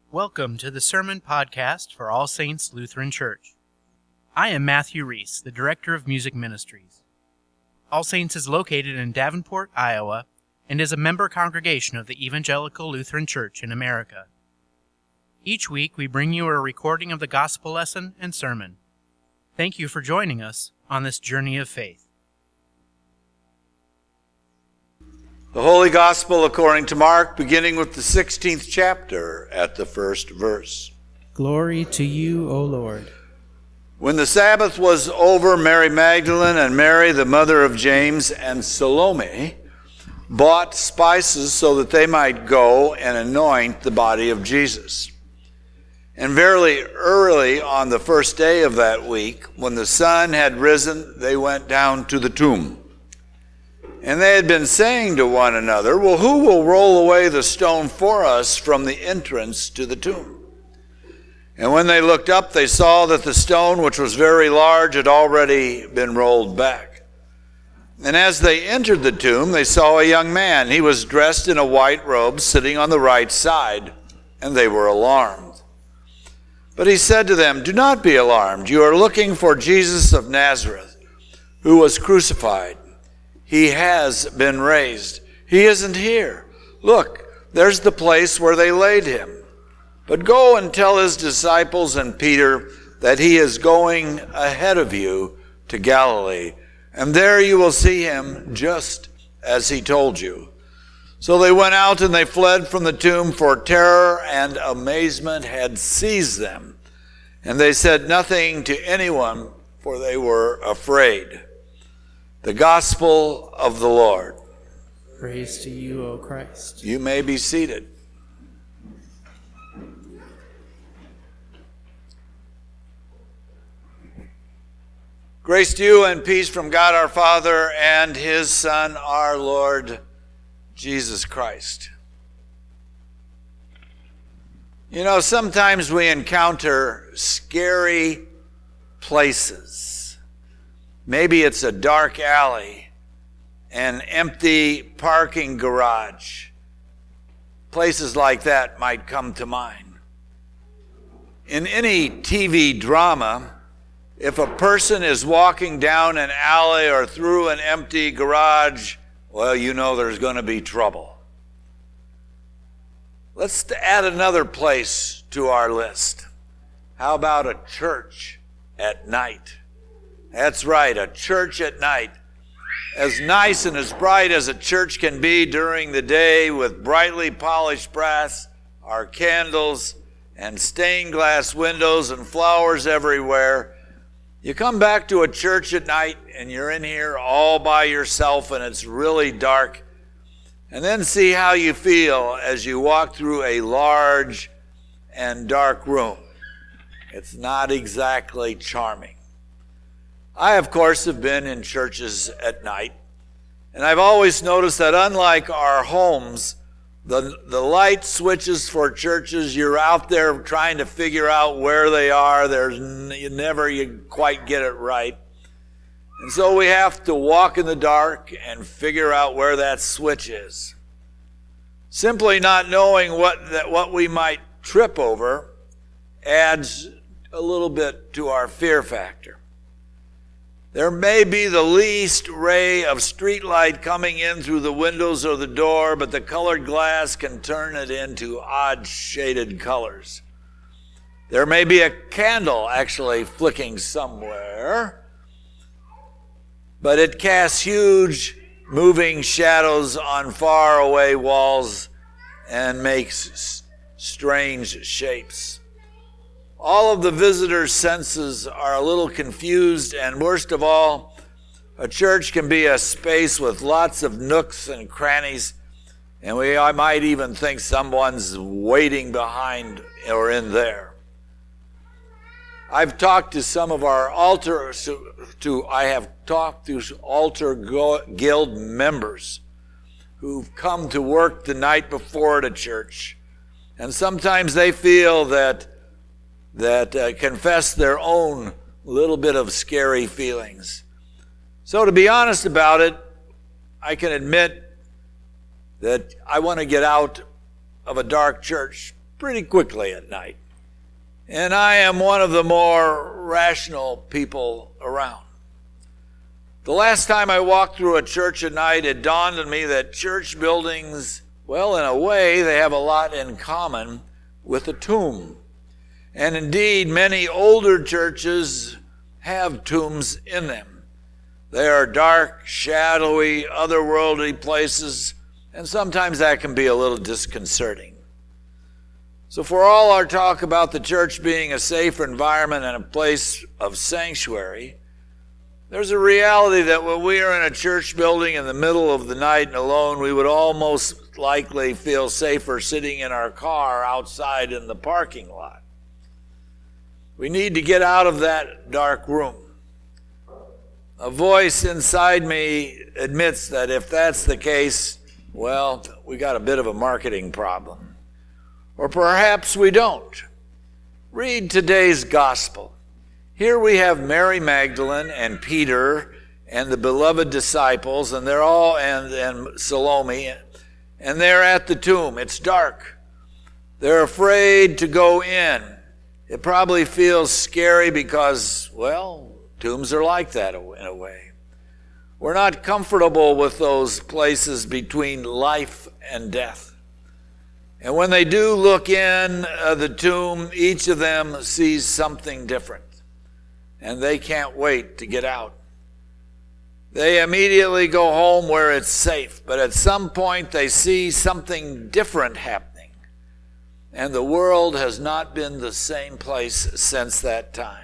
Welcome to the Sermon Podcast for All Saints Lutheran Church. I am Matthew Reese, the Director of Music Ministries. All Saints is located in Davenport, Iowa, and is a member congregation of the Evangelical Lutheran Church in America. Each week we bring you a recording of the gospel lesson and sermon. Thank you for joining us on this journey of faith. The Holy Gospel according to Mark, beginning with the 16th chapter at the first verse. Glory to you, O Lord. When the Sabbath was over, Mary Magdalene and Mary, the mother of James, and Salome bought spices so that they might go and anoint the body of Jesus. And verily, early on the first day of that week, when the sun had risen, they went down to the tomb. And they had been saying to one another, well, who will roll away the stone for us from the entrance to the tomb? And when they looked up, they saw that the stone, which was very large, had already been rolled back. And as they entered the tomb, they saw a young man. He was dressed in a white robe, sitting on the right side, and they were alarmed. But he said to them, do not be alarmed. You are looking for Jesus of Nazareth, who was crucified. He has been raised. He isn't here. Look, there's the place where they laid him. But go and tell his disciples and Peter that he is going ahead of you to Galilee, and there you will see him just as he told you. So they went out and they fled from the tomb, for terror and amazement had seized them. And they said nothing to anyone, for they were afraid. The Gospel of the Lord. Praise to you, O Christ. You may be seated. Grace to you and peace from God our Father and his Son, our Lord Jesus Christ. You know, sometimes we encounter scary places. Maybe it's a dark alley, an empty parking garage. Places like that might come to mind. In any TV drama, if a person is walking down an alley or through an empty garage, well, you know there's going to be trouble. Let's add another place to our list. How about a church at night? That's right, a church at night. As nice and as bright as a church can be during the day, with brightly polished brass, our candles, and stained glass windows and flowers everywhere, you come back to a church at night and you're in here all by yourself and it's really dark, and then see how you feel as you walk through a large and dark room. It's not exactly charming. I, of course, have been in churches at night, and I've always noticed that unlike our homes, the light switches for churches, you're out there trying to figure out where they are. You quite get it right. And so we have to walk in the dark and figure out where that switch is. Simply not knowing what we might trip over adds a little bit to our fear factor. There may be the least ray of street light coming in through the windows or the door, but the colored glass can turn it into odd shaded colors. There may be a candle actually flicking somewhere, but it casts huge moving shadows on faraway walls and makes strange shapes. All of the visitors' senses are a little confused, and worst of all, a church can be a space with lots of nooks and crannies, and I might even think someone's waiting behind or in there. I've talked to some of our altar guild members who've come to work the night before at a church, and sometimes they feel that confess their own little bit of scary feelings. So to be honest about it, I can admit that I want to get out of a dark church pretty quickly at night. And I am one of the more rational people around. The last time I walked through a church at night, it dawned on me that church buildings, well, in a way, they have a lot in common with a tomb. And indeed, many older churches have tombs in them. They are dark, shadowy, otherworldly places, and sometimes that can be a little disconcerting. So for all our talk about the church being a safer environment and a place of sanctuary, there's a reality that when we are in a church building in the middle of the night and alone, we would almost likely feel safer sitting in our car outside in the parking lot. We need to get out of that dark room. A voice inside me admits that if that's the case, well, we got a bit of a marketing problem. Or perhaps we don't. Read today's gospel. Here we have Mary Magdalene and Peter and the beloved disciples, and they're all, and Salome, and they're at the tomb. It's dark. They're afraid to go in. It probably feels scary because, well, tombs are like that in a way. We're not comfortable with those places between life and death. And when they do look in the tomb, each of them sees something different. And they can't wait to get out. They immediately go home where it's safe, but at some point they see something different happening. And the world has not been the same place since that time.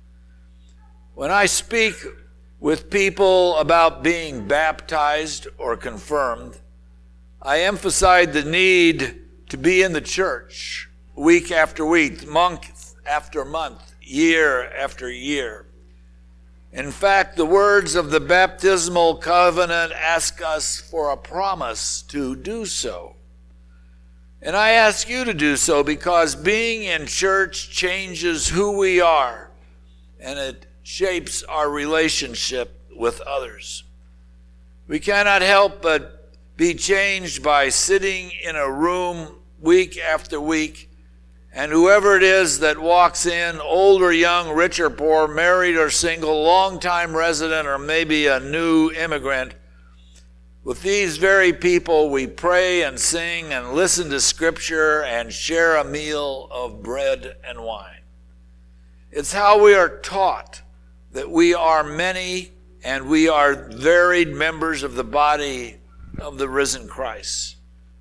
When I speak with people about being baptized or confirmed, I emphasize the need to be in the church week after week, month after month, year after year. In fact, the words of the baptismal covenant ask us for a promise to do so. And I ask you to do so because being in church changes who we are, and it shapes our relationship with others. We cannot help but be changed by sitting in a room week after week, and whoever it is that walks in, old or young, rich or poor, married or single, long-time resident or maybe a new immigrant, with these very people we pray and sing and listen to Scripture and share a meal of bread and wine. It's how we are taught that we are many and we are varied members of the body of the risen Christ.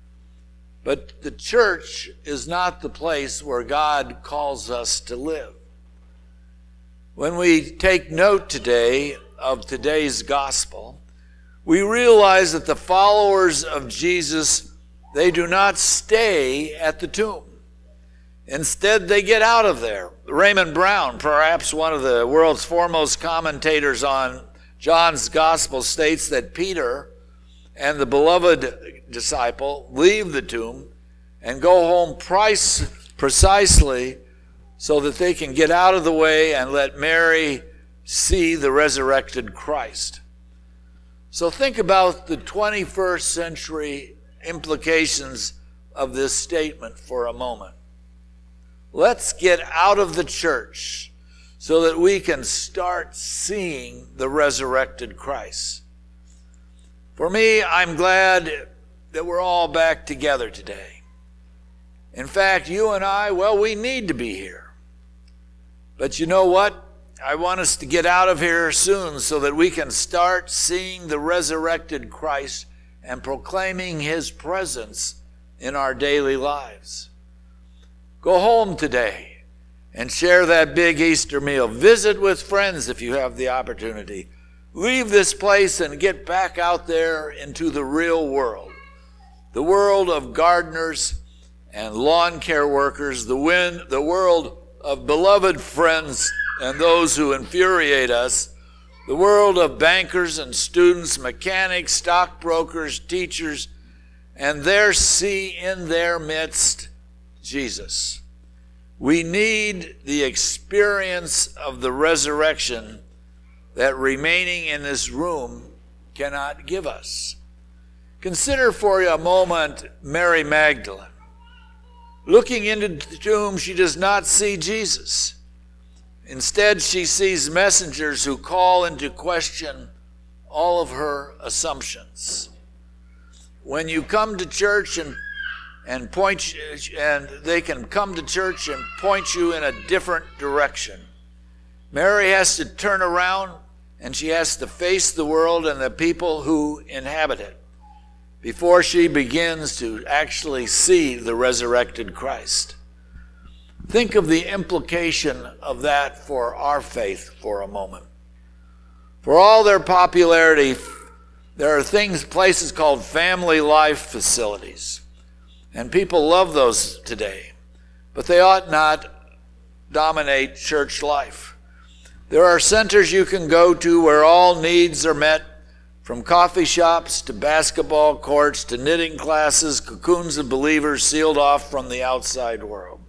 But the church is not the place where God calls us to live. When we take note today of today's gospel, we realize that the followers of Jesus, they do not stay at the tomb. Instead, they get out of there. Raymond Brown, perhaps one of the world's foremost commentators on John's gospel, states that Peter and the beloved disciple leave the tomb and go home precisely so that they can get out of the way and let Mary see the resurrected Christ. So think about the 21st century implications of this statement for a moment. Let's get out of the church so that we can start seeing the resurrected Christ. For me, I'm glad that we're all back together today. In fact, you and I, well, we need to be here. But you know what? I want us to get out of here soon so that we can start seeing the resurrected Christ and proclaiming his presence in our daily lives. Go home today and share that big Easter meal. Visit with friends if you have the opportunity. Leave this place and get back out there into the real world. The world of gardeners and lawn care workers, the world of beloved friends and those who infuriate us, the world of bankers and students, mechanics, stockbrokers, teachers, and there see in their midst Jesus. We need the experience of the resurrection that remaining in this room cannot give us. Consider for a moment Mary Magdalene. Looking into the tomb, she does not see Jesus. Instead, she sees messengers who call into question all of her assumptions. When you come to church and they can come to church and point you in a different direction, Mary has to turn around and she has to face the world and the people who inhabit it before she begins to actually see the resurrected Christ. Think of the implication of that for our faith for a moment. For all their popularity, there are places called family life facilities. And people love those today. But they ought not dominate church life. There are centers you can go to where all needs are met, from coffee shops to basketball courts to knitting classes, cocoons of believers sealed off from the outside world.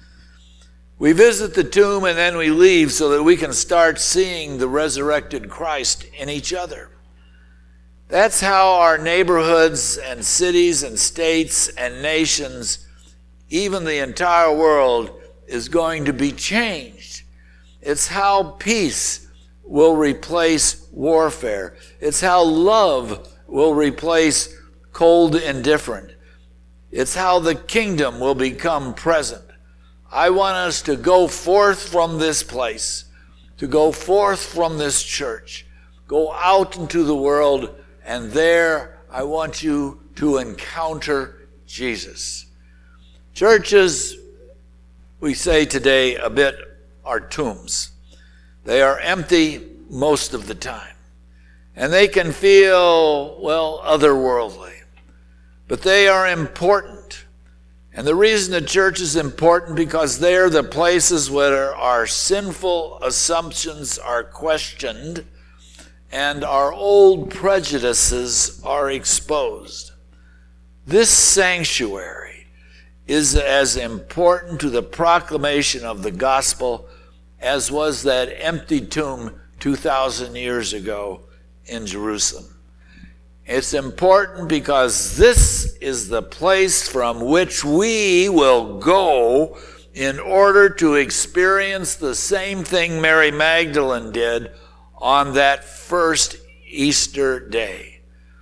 We visit the tomb and then we leave so that we can start seeing the resurrected Christ in each other. That's how our neighborhoods and cities and states and nations, even the entire world, is going to be changed. It's how peace will replace warfare. It's how love will replace cold indifference. It's how the kingdom will become present. I want us to go forth from this place, to go forth from this church, go out into the world, and there I want you to encounter Jesus. Churches, we say today a bit, are tombs. They are empty most of the time. And they can feel, otherworldly. But they are important. And the reason the church is important because they're the places where our sinful assumptions are questioned and our old prejudices are exposed. This sanctuary is as important to the proclamation of the gospel as was that empty tomb 2,000 years ago in Jerusalem. It's important because this is the place from which we will go in order to experience the same thing Mary Magdalene did on that first Easter day.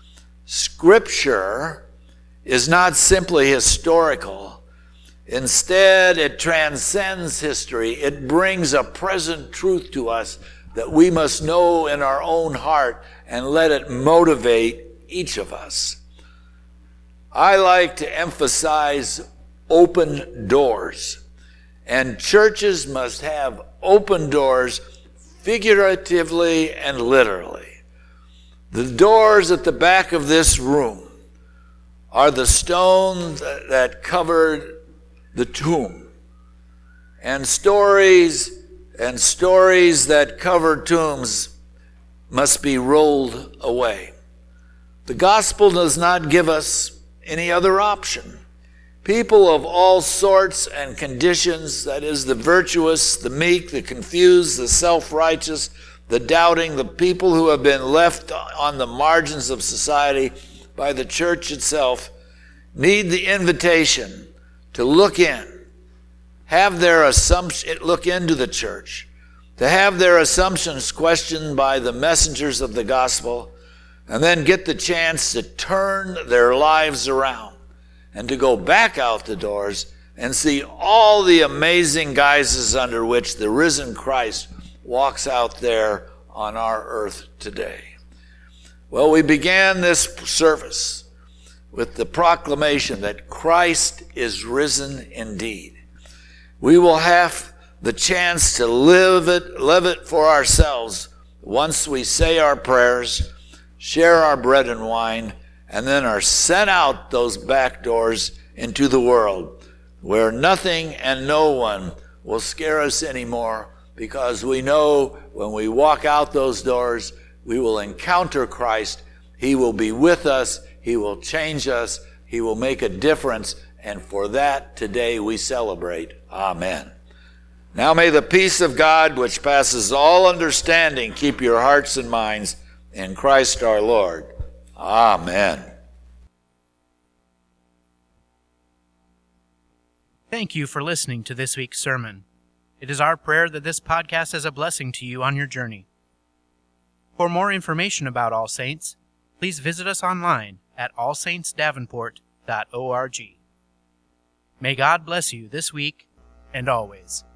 Scripture is not simply historical. Instead, it transcends history. It brings a present truth to us that we must know in our own heart and let it motivate each of us. I like to emphasize open doors. And churches must have open doors figuratively and literally. The doors at the back of this room are the stone that covered the tomb. And stories that cover tombs must be rolled away. The gospel does not give us any other option. People of all sorts and conditions, that is, the virtuous, the meek, the confused, the self-righteous, the doubting, the people who have been left on the margins of society by the church itself, need the invitation to look in, have their assumption, look into the church, to have their assumptions questioned by the messengers of the gospel, and then get the chance to turn their lives around and to go back out the doors and see all the amazing guises under which the risen Christ walks out there on our earth today. Well, we began this service with the proclamation that Christ is risen indeed. We will have the chance to live it for ourselves once we say our prayers, share our bread and wine, and then are sent out those back doors into the world where nothing and no one will scare us anymore, because we know when we walk out those doors, we will encounter Christ. He will be with us. He will change us. He will make a difference. And for that, today we celebrate. Amen. Now may the peace of God, which passes all understanding, keep your hearts and minds in Christ our Lord. Amen. Thank you for listening to this week's sermon. It is our prayer that this podcast is a blessing to you on your journey. For more information about All Saints, please visit us online at allsaintsdavenport.org. May God bless you this week and always.